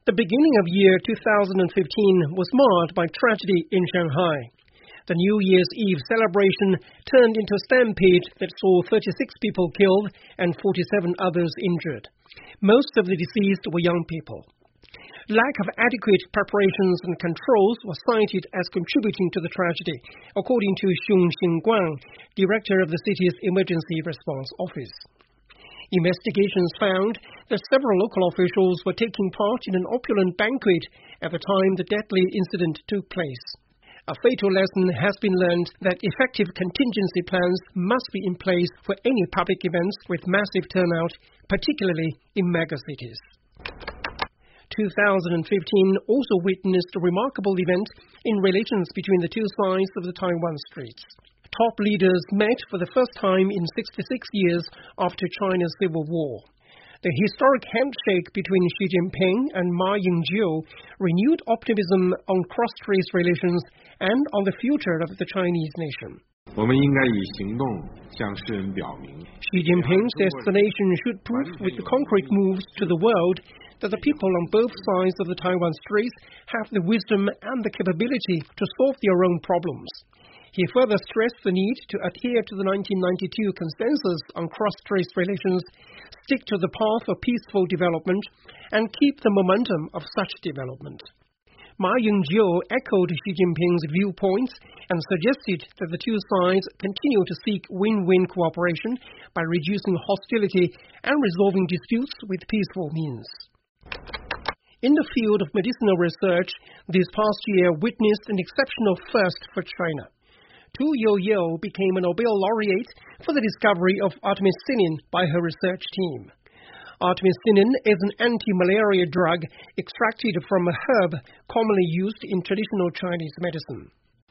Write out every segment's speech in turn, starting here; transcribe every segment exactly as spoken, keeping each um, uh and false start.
The beginning of year two thousand fifteen was marked by tragedy in Shanghai. The New Year's Eve celebration turned into a stampede that saw thirty-six people killed and forty-seven others injured. Most of the deceased were young people. Lack of adequate preparations and controls was cited as contributing to the tragedy, according to Xiong Xingguang, director of the city's Emergency Response Office. Investigations found that several local officials were taking part in an opulent banquet at the time the deadly incident took place. A fatal lesson has been learned that effective contingency plans must be in place for any public events with massive turnout, particularly in megacities. two thousand fifteen also witnessed a remarkable event in relations between the two sides of the Taiwan Straits. Top leaders met for the first time in sixty-six years after China's civil war. The historic handshake between Xi Jinping and Ma Ying-jeou renewed optimism on cross-strait relations and on the future of the Chinese nation. Xi Jinping says the nation should prove with the concrete moves to the world that the people on both sides of the Taiwan Straits have the wisdom and the capability to solve their own problems. He further stressed the need to adhere to the nineteen ninety-two consensus on cross-strait relations, stick to the path of peaceful development, and keep the momentum of such development. Ma Ying-jeou echoed Xi Jinping's viewpoints and suggested that the two sides continue to seek win-win cooperation by reducing hostility and resolving disputes with peaceful means. In the field of medicinal research, this past year witnessed an exceptional first for China. Tu Youyou became a Nobel laureate for the discovery of artemisinin by her research team. Artemisinin is an anti-malaria drug extracted from a herb commonly used in traditional Chinese medicine.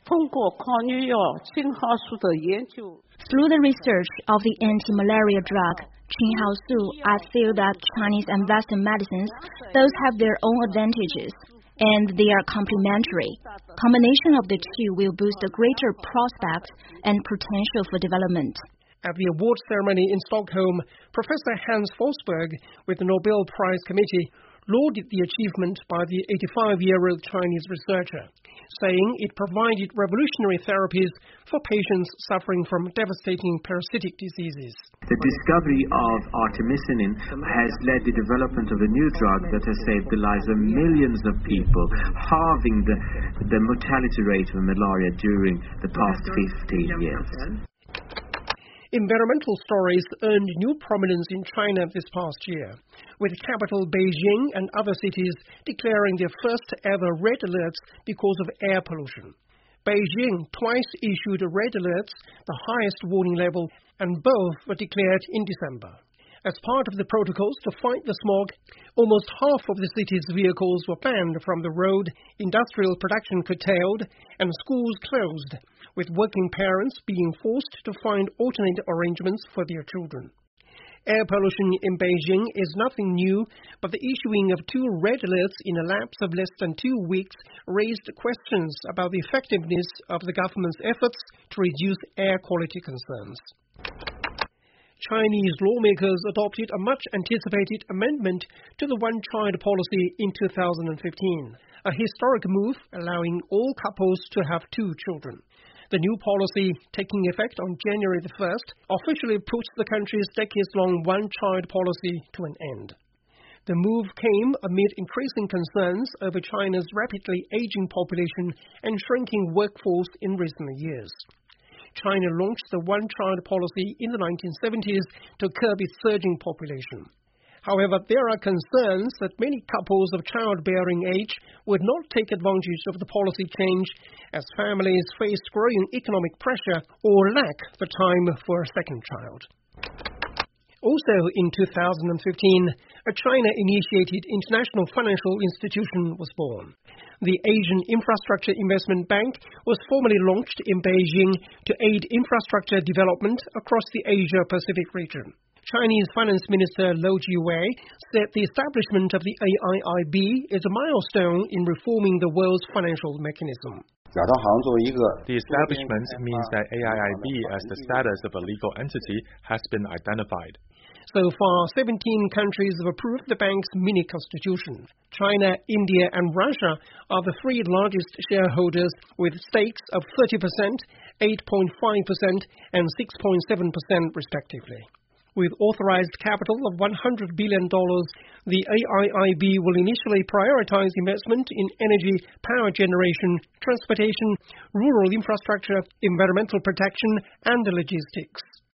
Through the research of the anti-malaria drug, Qinhaosu, I feel that Chinese and Western medicines both have their own advantages, and they are complementary. Combination of the two will boost the greater prospects and potential for development. At the award ceremony in Stockholm, Professor Hans Forsberg, with the Nobel Prize Committee, lauded the achievement by the eighty-five-year-old Chinese researcher, saying it provided revolutionary therapies for patients suffering from devastating parasitic diseases. The discovery of artemisinin has led the development of a new drug that has saved the lives of millions of people, halving the, the mortality rate of malaria during the past fifteen years. Environmental stories earned new prominence in China this past year, with capital Beijing and other cities declaring their first-ever red alerts because of air pollution. Beijing twice issued red alerts, the highest warning level, and both were declared in December. As part of the protocols to fight the smog, almost half of the city's vehicles were banned from the road, industrial production curtailed, and schools closed, with working parents being forced to find alternate arrangements for their children. Air pollution in Beijing is nothing new, but the issuing of two red alerts in a lapse of less than two weeks raised questions about the effectiveness of the government's efforts to reduce air quality concerns. Chinese lawmakers adopted a much-anticipated amendment to the one-child policy in two thousand fifteen, a historic move allowing all couples to have two children. The new policy, taking effect on January the first, officially puts the country's decades-long one-child policy to an end. The move came amid increasing concerns over China's rapidly aging population and shrinking workforce in recent years. China launched the one-child policy in the nineteen seventies to curb its surging population. However, there are concerns that many couples of childbearing age would not take advantage of the policy change as families face growing economic pressure or lack the time for a second child. Also in two thousand fifteen, a China-initiated international financial institution was born. The Asian Infrastructure Investment Bank was formally launched in Beijing to aid infrastructure development across the Asia-Pacific region. Chinese Finance Minister Lou Jiwei said the establishment of the A I I B is a milestone in reforming the world's financial mechanism. The establishment means that A I I B as the status of a legal entity has been identified. So far, seventeen countries have approved the bank's mini-constitution. China, India and Russia are the three largest shareholders with stakes of thirty percent, eight point five percent and six point seven percent respectively. With authorized capital of one hundred billion dollars, the A I I B will initially prioritize investment in energy, power generation, transportation, rural infrastructure, environmental protection and logistics.